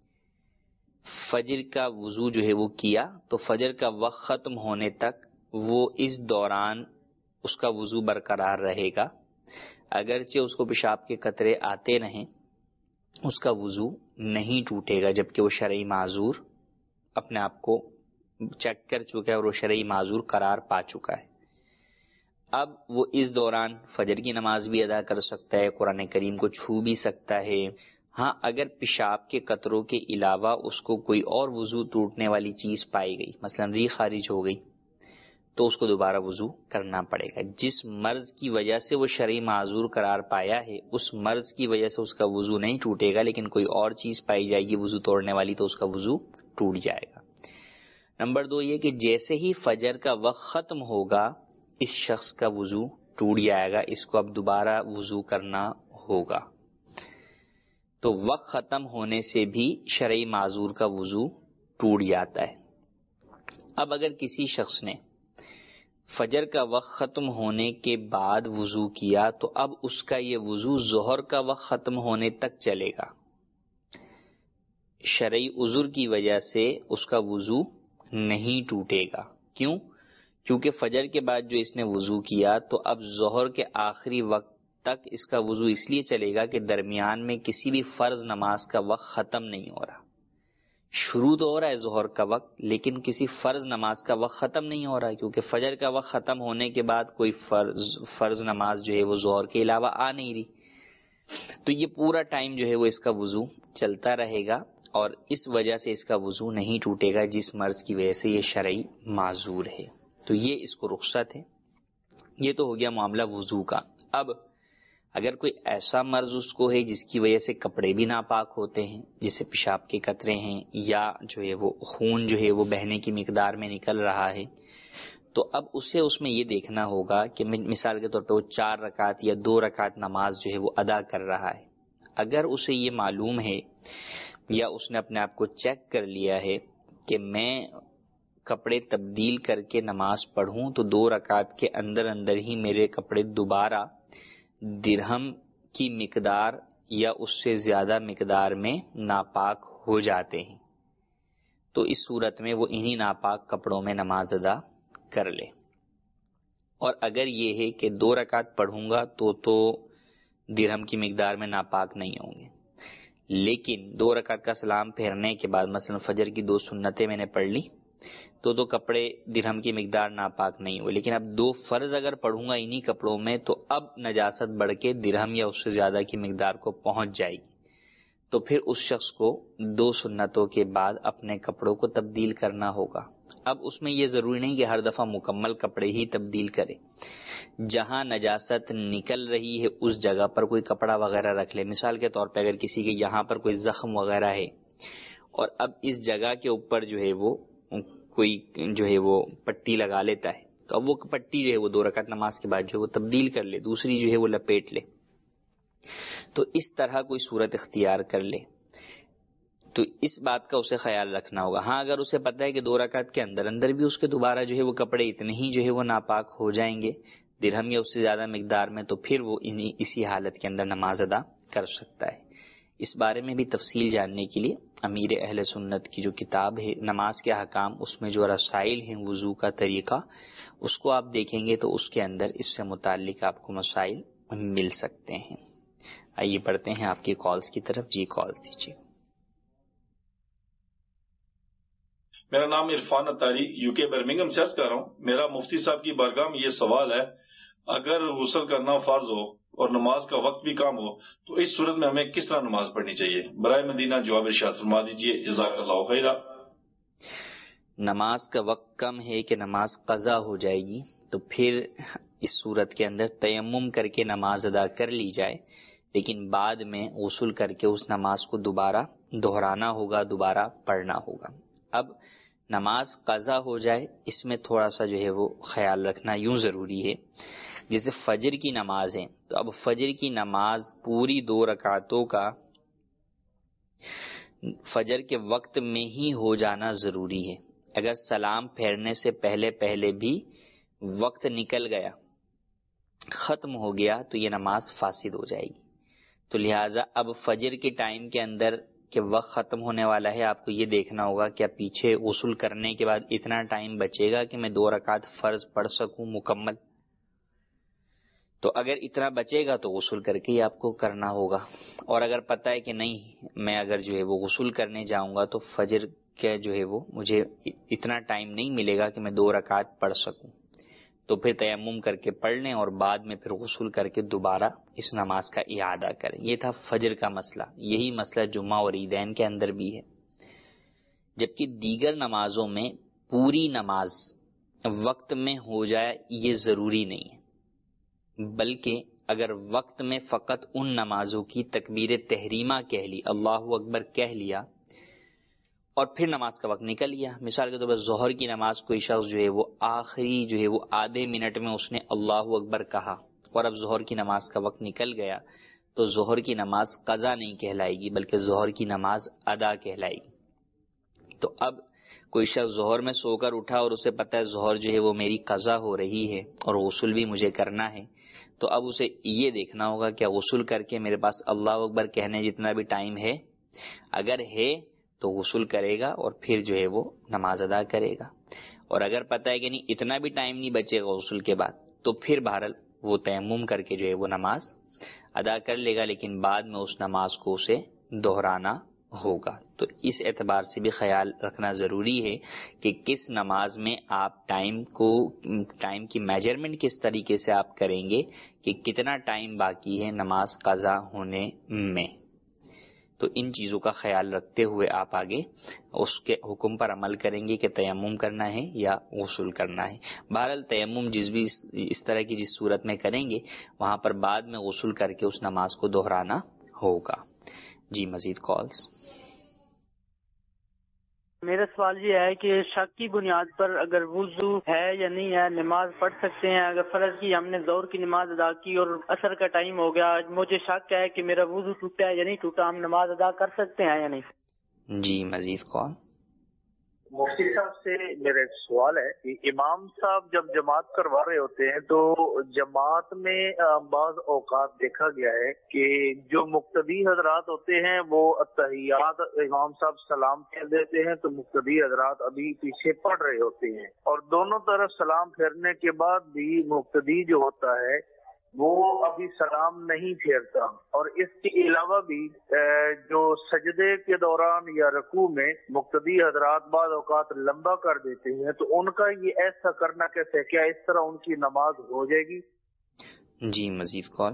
فجر کا وضو جو ہے وہ کیا تو فجر کا وقت ختم ہونے تک وہ اس دوران اس کا وضو برقرار رہے گا. اگرچہ اس کو پیشاب کے قطرے آتے رہیں اس کا وضو نہیں ٹوٹے گا، جبکہ وہ شرعی معذور اپنے آپ کو چیک کر چکا ہے اور وہ شرعی معذور قرار پا چکا ہے. اب وہ اس دوران فجر کی نماز بھی ادا کر سکتا ہے، قرآن کریم کو چھو بھی سکتا ہے. ہاں اگر پیشاب کے قطروں کے علاوہ اس کو کوئی اور وضو ٹوٹنے والی چیز پائی گئی، مثلا ری خارج ہو گئی، تو اس کو دوبارہ وضو کرنا پڑے گا. جس مرض کی وجہ سے وہ شرعی معذور قرار پایا ہے اس مرض کی وجہ سے اس کا وضو نہیں ٹوٹے گا، لیکن کوئی اور چیز پائی جائے گی وضو توڑنے والی تو اس کا وضو ٹوٹ جائے گا. نمبر 2 یہ کہ جیسے ہی فجر کا وقت ختم ہوگا اس شخص کا وضو ٹوٹ جائے گا، اس کو اب دوبارہ وضو کرنا ہوگا. تو وقت ختم ہونے سے بھی شرعی معذور کا وضو ٹوٹ جاتا ہے. اب اگر کسی شخص نے فجر کا وقت ختم ہونے کے بعد وضو کیا تو اب اس کا یہ وضو ظہر کا وقت ختم ہونے تک چلے گا. شرعی عذر کی وجہ سے اس کا وضو نہیں ٹوٹے گا. کیوں؟ کیونکہ فجر کے بعد جو اس نے وضو کیا تو اب ظہر کے آخری وقت تک اس کا وضو اس لیے چلے گا کہ درمیان میں کسی بھی فرض نماز کا وقت ختم نہیں ہو رہا. شروع تو ہو رہا ہے ظہر کا وقت لیکن کسی فرض نماز کا وقت ختم نہیں ہو رہا، کیونکہ فجر کا وقت ختم ہونے کے بعد کوئی فرض نماز جو ہے وہ ظہر کے علاوہ آ نہیں رہی. تو یہ پورا ٹائم جو ہے وہ اس کا وضو چلتا رہے گا اور اس وجہ سے اس کا وضو نہیں ٹوٹے گا جس مرض کی وجہ سے یہ شرعی معذور ہے. تو یہ اس کو رخصت ہے. یہ تو ہو گیا معاملہ وضو کا. اب اگر کوئی ایسا مرض اس کو ہے جس کی وجہ سے کپڑے بھی ناپاک ہوتے ہیں، جیسے پیشاب کے قطرے ہیں یا جو ہے وہ خون جو ہے وہ بہنے کی مقدار میں نکل رہا ہے، تو اب اسے اس میں یہ دیکھنا ہوگا کہ مثال کے طور پہ وہ 4 رکعت یا 2 رکعت نماز جو ہے وہ ادا کر رہا ہے. اگر اسے یہ معلوم ہے یا اس نے اپنے آپ کو چیک کر لیا ہے کہ میں کپڑے تبدیل کر کے نماز پڑھوں تو 2 رکعت کے اندر اندر ہی میرے کپڑے دوبارہ درہم کی مقدار یا اس سے زیادہ مقدار میں ناپاک ہو جاتے ہیں، تو اس صورت میں وہ انہی ناپاک کپڑوں میں نماز ادا کر لے. اور اگر یہ ہے کہ 2 رکعت پڑھوں گا تو درہم کی مقدار میں ناپاک نہیں ہوں گے، لیکن 2 رکعت کا سلام پھیرنے کے بعد مثلا فجر کی 2 سنتیں میں نے پڑھ لی تو کپڑے درہم کی مقدار ناپاک نہیں ہوئے، لیکن اب 2 فرض اگر پڑھوں گا انہی کپڑوں میں تو اب نجاست بڑھ کے درہم یا اس سے زیادہ کی مقدار کو پہنچ جائے گی. تو پھر اس شخص کو 2 سنتوں کے بعد اپنے کپڑوں کو تبدیل کرنا ہوگا. اب اس میں یہ ضروری نہیں کہ ہر دفعہ مکمل کپڑے ہی تبدیل کرے، جہاں نجاست نکل رہی ہے اس جگہ پر کوئی کپڑا وغیرہ رکھ لے. مثال کے طور پہ اگر کسی کے یہاں پر کوئی زخم وغیرہ ہے اور اب اس جگہ کے اوپر جو ہے وہ کوئی جو ہے وہ پٹی لگا لیتا ہے تو اب وہ پٹی جو ہے وہ 2 رکعت نماز کے بعد جو ہے وہ تبدیل کر لے، دوسری جو ہے وہ لپیٹ لے. تو اس طرح کوئی صورت اختیار کر لے تو اس بات کا اسے خیال رکھنا ہوگا. ہاں اگر اسے پتہ ہے کہ 2 رکعت کے اندر اندر بھی اس کے دوبارہ جو ہے وہ کپڑے اتنے ہی جو ہے وہ ناپاک ہو جائیں گے درہم یا اس سے زیادہ مقدار میں، تو پھر وہ اسی حالت کے اندر نماز ادا کر سکتا ہے. اس بارے میں بھی تفصیل جاننے کے لیے امیر اہل سنت کی جو کتاب ہے نماز کے احکام، اس میں جو رسائل ہیں وضو کا طریقہ، اس کو آپ دیکھیں گے تو اس کے اندر اس سے متعلق آپ کو مسائل مل سکتے ہیں. آئیے بڑھتے ہیں آپ کی کالز کی طرف. جی کال دیجیے. میرا نام عرفان اتاری UK برمنگم سے عرض کر رہا ہوں. میرا مفتی صاحب کی بارگاہ میں یہ سوال ہے، اگر غسل کرنا فرض ہو اور نماز کا وقت بھی کم ہو تو اس صورت میں ہمیں کس طرح نماز پڑھنی چاہیے؟ برائے مدینہ جواب ارشاد فرما دیجیے، جزاک اللہ خیرا. نماز کا وقت کم ہے کہ نماز قضا ہو جائے گی تو پھر اس صورت کے اندر تیمم کر کے نماز ادا کر لی جائے، لیکن بعد میں غسل کر کے اس نماز کو دوبارہ دہرانا ہوگا، دوبارہ پڑھنا ہوگا. اب نماز قضا ہو جائے اس میں تھوڑا سا جو ہے وہ خیال رکھنا یوں ضروری ہے، جیسے فجر کی نماز ہے تو اب فجر کی نماز پوری 2 رکعتوں کا فجر کے وقت میں ہی ہو جانا ضروری ہے. اگر سلام پھیرنے سے پہلے پہلے بھی وقت نکل گیا، ختم ہو گیا، تو یہ نماز فاسد ہو جائے گی. تو لہٰذا اب فجر کے ٹائم کے اندر کہ وقت ختم ہونے والا ہے، آپ کو یہ دیکھنا ہوگا کہ پیچھے غسل کرنے کے بعد اتنا ٹائم بچے گا کہ میں 2 رکعت فرض پڑھ سکوں مکمل. تو اگر اتنا بچے گا تو غسل کر کے ہی آپ کو کرنا ہوگا. اور اگر پتہ ہے کہ نہیں، میں اگر جو ہے وہ غسل کرنے جاؤں گا تو فجر کا جو ہے وہ مجھے اتنا ٹائم نہیں ملے گا کہ میں 2 رکعت پڑھ سکوں، تو پھر تیمم کر کے پڑھ لیں اور بعد میں پھر غسل کر کے دوبارہ اس نماز کا اعادہ کریں. یہ تھا فجر کا مسئلہ. یہی مسئلہ جمعہ اور عیدین کے اندر بھی ہے. جبکہ دیگر نمازوں میں پوری نماز وقت میں ہو جائے یہ ضروری نہیں ہے، بلکہ اگر وقت میں فقط ان نمازوں کی تکبیر تحریمہ کہہ لی، اللہ اکبر کہہ لیا اور پھر نماز کا وقت نکل گیا. مثال کے طور پر ظہر کی نماز کوئی شخص جو ہے وہ آخری جو ہے وہ آدھے منٹ میں اس نے اللہ اکبر کہا اور اب ظہر کی نماز کا وقت نکل گیا، تو ظہر کی نماز قضا نہیں کہلائے گی بلکہ ظہر کی نماز ادا کہلائے گی. تو اب کوئی شخص ظہر میں سو کر اٹھا اور اسے پتہ ہے ظہر جو ہے وہ میری قضا ہو رہی ہے اور غسل بھی مجھے کرنا ہے، تو اب اسے یہ دیکھنا ہوگا کہ غسل کر کے میرے پاس اللہ اکبر کہنے جتنا بھی ٹائم ہے، اگر ہے تو غسل کرے گا اور پھر جو ہے وہ نماز ادا کرے گا. اور اگر پتہ ہے کہ نہیں اتنا بھی ٹائم نہیں بچے گا غسل کے بعد، تو پھر بہرحال وہ تیمم کر کے جو ہے وہ نماز ادا کر لے گا، لیکن بعد میں اس نماز کو اسے دہرانا ہوگا. تو اس اعتبار سے بھی خیال رکھنا ضروری ہے کہ کس نماز میں آپ ٹائم کی میجرمنٹ کس طریقے سے آپ کریں گے کہ کتنا ٹائم باقی ہے نماز قضا ہونے میں. تو ان چیزوں کا خیال رکھتے ہوئے آپ آگے اس کے حکم پر عمل کریں گے کہ تیمم کرنا ہے یا غسل کرنا ہے. بہرحال تیمم اس طرح کی جس صورت میں کریں گے وہاں پر بعد میں غسل کر کے اس نماز کو دہرانا ہوگا. جی مزید کالز. میرا سوال یہ ہے کہ شک کی بنیاد پر اگر وضو ہے یا نہیں ہے نماز پڑھ سکتے ہیں؟ اگر فرض کی ہم نے ظہر کی نماز ادا کی اور عصر کا ٹائم ہو گیا، مجھے شک ہے کہ میرا وضو ٹوٹا ہے یا نہیں ٹوٹا، ہم نماز ادا کر سکتے ہیں یا نہیں؟ جی مزید کون؟ مفتی صاحب سے میرا ایک سوال ہے کہ امام صاحب جب جماعت کروا رہے ہوتے ہیں تو جماعت میں بعض اوقات دیکھا گیا ہے کہ جو مقتدی حضرات ہوتے ہیں وہ اتحیات امام صاحب سلام کہہ دیتے ہیں تو مقتدی حضرات ابھی پیچھے پڑھ رہے ہوتے ہیں، اور دونوں طرف سلام پھیرنے کے بعد بھی مقتدی جو ہوتا ہے وہ ابھی سلام نہیں پھیرتا، اور اس کے علاوہ بھی جو سجدے کے دوران یا رکوع میں مقتدی حضرات بعض اوقات لمبا کر دیتے ہیں، تو ان کا یہ ایسا کرنا کیسے، کیا اس طرح ان کی نماز ہو جائے گی؟ جی مزید کال.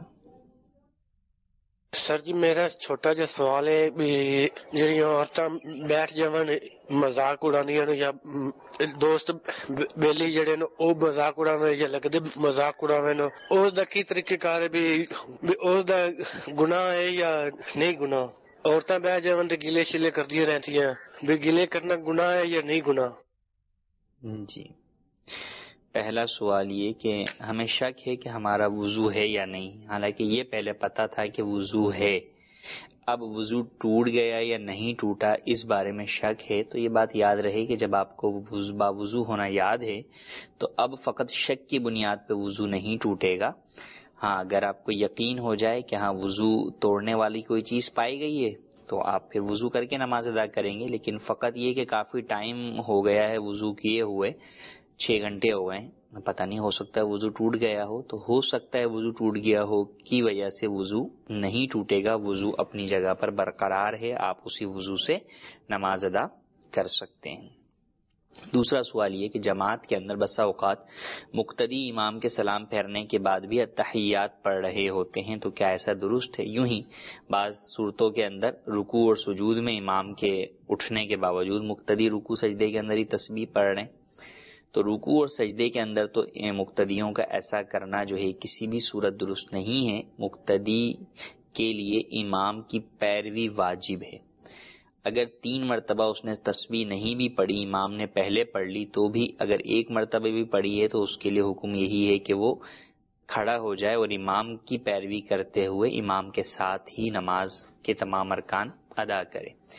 سر جی میرا چھوٹا جا سوال ہے بھی جی عورتاں بیٹھ جاون مذاق اڑاندیاں یا دوست بیلی جڑے نے او مذاق اڑاویں یا لگدے مذاق اڑاویں، اس دا کی طریقہ کار ہے بھی اس دا گناہ ہے یا نہیں گناہ؟ عورتاں بیٹھ جاون تے گلے شلے کردیاں رہتیاں، بھی گلے کرنا گناہ ہے یا نہیں گناہ؟ جی پہلا سوال یہ کہ ہمیں شک ہے کہ ہمارا وضو ہے یا نہیں، حالانکہ یہ پہلے پتا تھا کہ وضو ہے. اب وضو ٹوٹ گیا یا نہیں ٹوٹا اس بارے میں شک ہے، تو یہ بات یاد رہے کہ جب آپ کو باوضو ہونا یاد ہے تو اب فقط شک کی بنیاد پہ وضو نہیں ٹوٹے گا. ہاں اگر آپ کو یقین ہو جائے کہ ہاں وضو توڑنے والی کوئی چیز پائی گئی ہے تو آپ پھر وضو کر کے نماز ادا کریں گے. لیکن فقط یہ کہ کافی ٹائم ہو گیا ہے وضو کیے ہوئے، 6 گھنٹے ہو گئے، پتہ نہیں، ہو سکتا ہے وضو ٹوٹ گیا ہو، تو ہو سکتا ہے وضو ٹوٹ گیا ہو کی وجہ سے وضو نہیں ٹوٹے گا، وضو اپنی جگہ پر برقرار ہے، آپ اسی وضو سے نماز ادا کر سکتے ہیں. دوسرا سوال یہ کہ جماعت کے اندر بسا اوقات مقتدی امام کے سلام پھیرنے کے بعد بھی اتحیات پڑھ رہے ہوتے ہیں، تو کیا ایسا درست ہے؟ یوں ہی بعض صورتوں کے اندر رکوع اور سجود میں امام کے اٹھنے کے باوجود مقتدی رکوع سجدے کے اندر ہی تسبیح پڑھ رہے ہیں، تو رکوع اور سجدے کے اندر تو مقتدیوں کا ایسا کرنا جو ہے کسی بھی صورت درست نہیں ہے. مقتدی کے لیے امام کی پیروی واجب ہے. اگر 3 مرتبہ اس نے تسبیح نہیں بھی پڑھی، امام نے پہلے پڑھ لی، تو بھی اگر 1 مرتبہ بھی پڑھی ہے تو اس کے لیے حکم یہی ہے کہ وہ کھڑا ہو جائے اور امام کی پیروی کرتے ہوئے امام کے ساتھ ہی نماز کے تمام ارکان ادا کرے.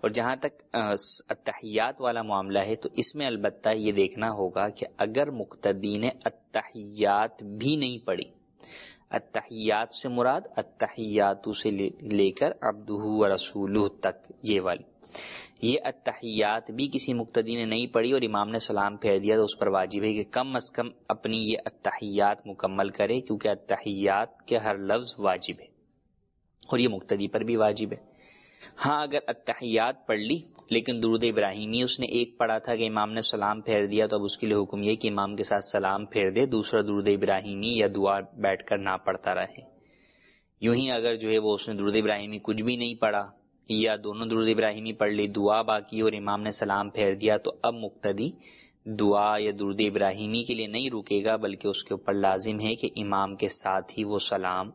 اور جہاں تک التحیات والا معاملہ ہے تو اس میں البتہ یہ دیکھنا ہوگا کہ اگر مقتدی نے التحیات بھی نہیں پڑھی، التحیات سے مراد التحیات سے لے کر عبدہ و رسولہ تک یہ التحیات بھی کسی مقتدی نے نہیں پڑھی اور امام نے سلام پھیر دیا تو اس پر واجب ہے کہ کم از کم اپنی یہ التحیات مکمل کرے، کیونکہ التحیات کے ہر لفظ واجب ہے اور یہ مقتدی پر بھی واجب ہے۔ ہاں اگر التحیات پڑھ لی لیکن درود ابراہیمی اس نے ایک پڑھا تھا کہ امام نے سلام پھیر دیا تو اب اس کے لیے حکم یہ کہ امام کے ساتھ سلام پھیر دے، دوسرا درود ابراہیمی یا دعا بیٹھ کر نہ پڑھتا رہے۔ یوں ہی اگر جو ہے وہ اس نے درود ابراہیمی کچھ بھی نہیں پڑھا یا دونوں درود ابراہیمی پڑھ لی، دعا باقی اور امام نے سلام پھیر دیا، تو اب مقتدی دعا یا درود ابراہیمی کے لیے نہیں رکے گا، بلکہ اس کے اوپر لازم ہے کہ امام کے ساتھ ہی وہ سلام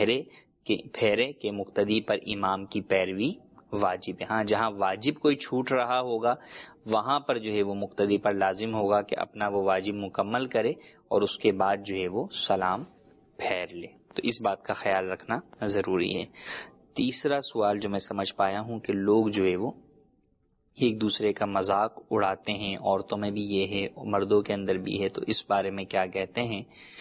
پھیرے کہ مقتدی پر امام کی پیروی واجب ہے۔ ہاں جہاں واجب کوئی چھوٹ رہا ہوگا وہاں پر جو ہے وہ مقتدی پر لازم ہوگا کہ اپنا وہ واجب مکمل کرے اور اس کے بعد جو ہے وہ سلام پھیر لے۔ تو اس بات کا خیال رکھنا ضروری ہے۔ تیسرا سوال جو میں سمجھ پایا ہوں کہ لوگ جو ہے وہ ایک دوسرے کا مذاق اڑاتے ہیں، عورتوں میں بھی یہ ہے مردوں کے اندر بھی ہے، تو اس بارے میں کیا کہتے ہیں؟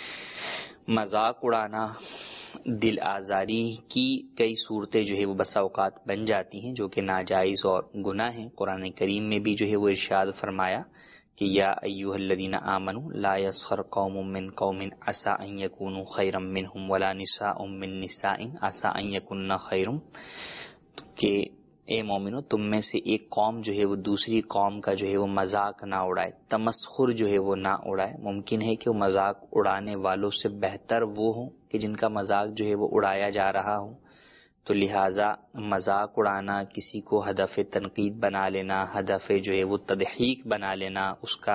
مذاق اڑانا، دل آزاری کی کئی صورتیں جو ہے وہ بسا اوقات بن جاتی ہیں جو کہ ناجائز اور گناہ ہیں۔ قرآن کریم میں بھی جو ہے وہ ارشاد فرمایا کہ یا ایھا الذین آمنوا لا یسخر قوم من قوم عسى ان یکونوا خیرا منهم ولا نساء من نساء عسى ان یکن خیرا، کہ اے مومنو تم میں سے ایک قوم جو ہے وہ دوسری قوم کا جو ہے وہ مذاق نہ اڑائے، تمسخر جو ہے وہ نہ اڑائے۔ ممکن ہے کہ وہ مذاق اڑانے والوں سے بہتر وہ ہوں کہ جن کا مذاق جو ہے وہ اڑایا جا رہا ہو، تو لہٰذا مذاق اڑانا، کسی کو ہدف تنقید بنا لینا، ہدف جو ہے وہ تضحیک بنا لینا،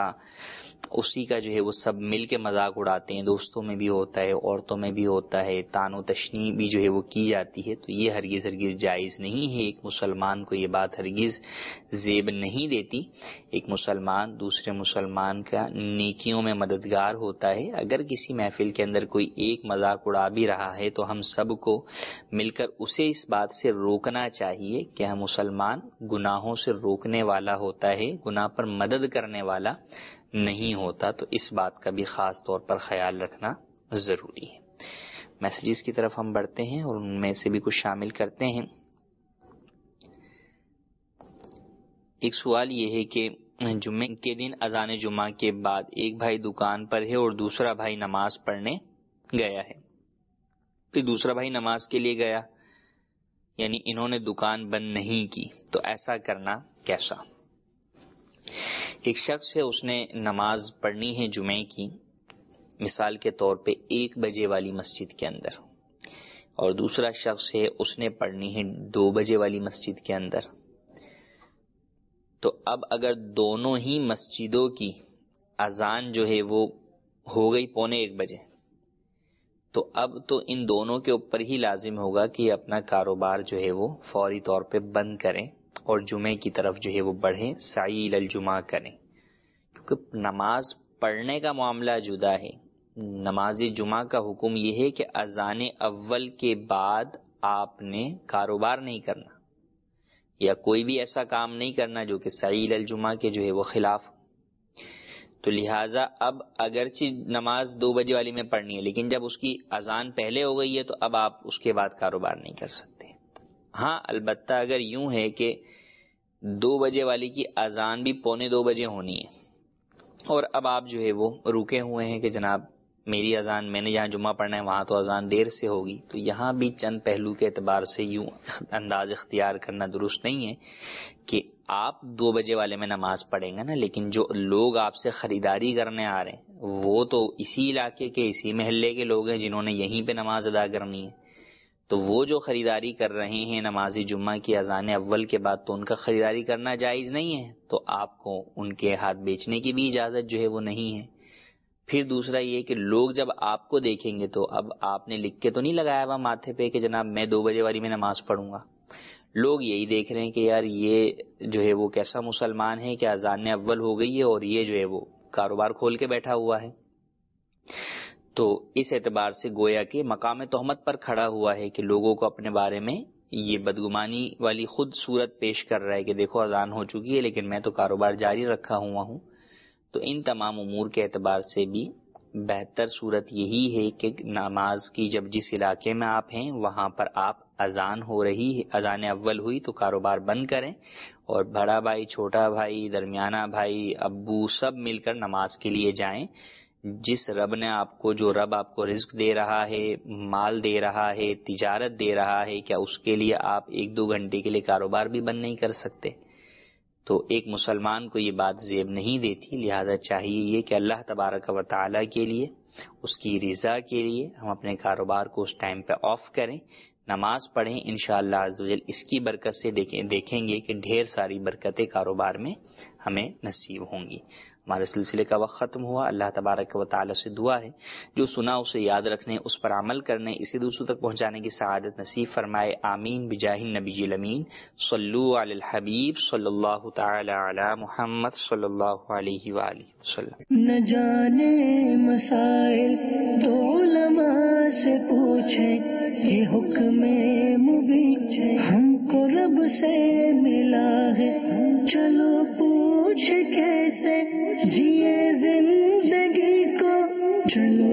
اسی کا جو ہے وہ سب مل کے مذاق اڑاتے ہیں، دوستوں میں بھی ہوتا ہے، عورتوں میں بھی ہوتا ہے، تان و تشنیع بھی جو ہے وہ کی جاتی ہے، تو یہ ہرگز جائز نہیں ہے۔ ایک مسلمان کو یہ بات ہرگز زیب نہیں دیتی۔ ایک مسلمان دوسرے مسلمان کا نیکیوں میں مددگار ہوتا ہے۔ اگر کسی محفل کے اندر کوئی ایک مذاق اڑا بھی رہا ہے تو ہم سب کو مل کر اسے اس بات سے روکنا چاہیے کہ ہم مسلمان گناہوں سے روکنے والا ہوتا ہے، گناہ پر مدد کرنے والا نہیں ہوتا، تو اس بات کا بھی خاص طور پر خیال رکھنا ضروری ہے۔ میسیجز کی طرف ہم بڑھتے ہیں اور ان میں سے بھی کچھ شامل کرتے ہیں۔ ایک سوال یہ ہے کہ جمعے کے دن اذان جمعہ کے بعد ایک بھائی دکان پر ہے اور دوسرا بھائی نماز پڑھنے گیا ہے، پھر دوسرا بھائی نماز کے لیے گیا، یعنی انہوں نے دکان بند نہیں کی، تو ایسا کرنا کیسا؟ ایک شخص ہے، اس نے نماز پڑھنی ہے جمعے کی مثال کے طور پہ 1 بجے والی مسجد کے اندر، اور دوسرا شخص ہے اس نے پڑھنی ہے 2 بجے والی مسجد کے اندر، تو اب اگر دونوں ہی مسجدوں کی اذان جو ہے وہ ہو گئی 1:45 بجے، تو اب تو ان دونوں کے اوپر ہی لازم ہوگا کہ اپنا کاروبار جو ہے وہ فوری طور پہ بند کریں اور جمعے کی طرف جو ہے وہ بڑھیں، سعی الی الجمعہ کریں، کیونکہ نماز پڑھنے کا معاملہ جدا ہے۔ نماز جمعہ کا حکم یہ ہے کہ اذان اول کے بعد آپ نے کاروبار نہیں کرنا یا کوئی بھی ایسا کام نہیں کرنا جو کہ سعی الی الجمعہ کے جو ہے وہ خلاف، تو لہٰذا اب اگرچہ نماز 2 بجے والی میں پڑھنی ہے لیکن جب اس کی اذان پہلے ہو گئی ہے تو اب آپ اس کے بعد کاروبار نہیں کر سکتے۔ ہاں البتہ اگر یوں ہے کہ 2 بجے والی کی اذان بھی 1:45 بجے ہونی ہے اور اب آپ جو ہے وہ رکے ہوئے ہیں کہ جناب میری اذان، میں نے جہاں جمعہ پڑھنا ہے وہاں تو اذان دیر سے ہوگی، تو یہاں بھی چند پہلو کے اعتبار سے یوں انداز اختیار کرنا درست نہیں ہے کہ آپ 2 بجے والے میں نماز پڑھیں گے نا، لیکن جو لوگ آپ سے خریداری کرنے آ رہے ہیں وہ تو اسی علاقے کے اسی محلے کے لوگ ہیں جنہوں نے یہیں پہ نماز ادا کرنی ہے، تو وہ جو خریداری کر رہے ہیں نماز جمعہ کی اذان اول کے بعد تو ان کا خریداری کرنا جائز نہیں ہے، تو آپ کو ان کے ہاتھ بیچنے کی بھی اجازت جو ہے وہ نہیں ہے۔ پھر دوسرا یہ کہ لوگ جب آپ کو دیکھیں گے تو اب آپ نے لکھ کے تو نہیں لگایا ہوا ماتھے پہ کہ جناب میں 2 بجے والی میں نماز پڑھوں گا، لوگ یہی دیکھ رہے ہیں کہ یار یہ جو ہے وہ کیسا مسلمان ہے کہ اذان اول ہو گئی ہے اور یہ جو ہے وہ کاروبار کھول کے بیٹھا ہوا ہے، تو اس اعتبار سے گویا کہ مقام تہمت پر کھڑا ہوا ہے کہ لوگوں کو اپنے بارے میں یہ بدگمانی والی خود صورت پیش کر رہا ہے کہ دیکھو اذان ہو چکی ہے لیکن میں تو کاروبار جاری رکھا ہوا ہوں، تو ان تمام امور کے اعتبار سے بھی بہتر صورت یہی ہے کہ نماز کی جب جس علاقے میں آپ ہیں وہاں پر آپ اذان ہو رہی ہے، اذان اول ہوئی تو کاروبار بند کریں، اور بڑا بھائی، چھوٹا بھائی، درمیانہ بھائی، ابو سب مل کر نماز کے لیے جائیں۔ جس رب نے آپ کو، جو رب آپ کو رزق دے رہا ہے، مال دے رہا ہے، تجارت دے رہا ہے، کیا اس کے لیے آپ 1-2 گھنٹے کے لیے کاروبار بھی بند نہیں کر سکتے؟ تو ایک مسلمان کو یہ بات زیب نہیں دیتی، لہذا چاہیے یہ کہ اللہ تبارک و تعالیٰ کے لیے، اس کی رضا کے لیے ہم اپنے کاروبار کو اس ٹائم پہ آف کریں، نماز پڑھیں، انشاءاللہ عزوجل اس کی برکت سے دیکھیں گے کہ ڈھیر ساری برکتیں کاروبار میں ہمیں نصیب ہوں گی۔ ہمارے سلسلے کا وقت ختم ہوا۔ اللہ تبارک و تعالی سے دعا ہے جو سنا اسے یاد رکھنے، اس پر عمل کرنے، اسے دوسروں تک پہنچانے کی سعادت نصیب فرمائے، آمین بجاہ النبی الامین۔ صلو علی الحبیب صلی اللہ تعالی علی محمد صلی اللہ علیہ وآلہ وسلم۔ نہ جانے مسائل تو علماء سے پوچھیں، یہ حکم مبین ہم کو رب سے ملا ہے، چلو پوچھ کیسے جیے زندگی کو، چلو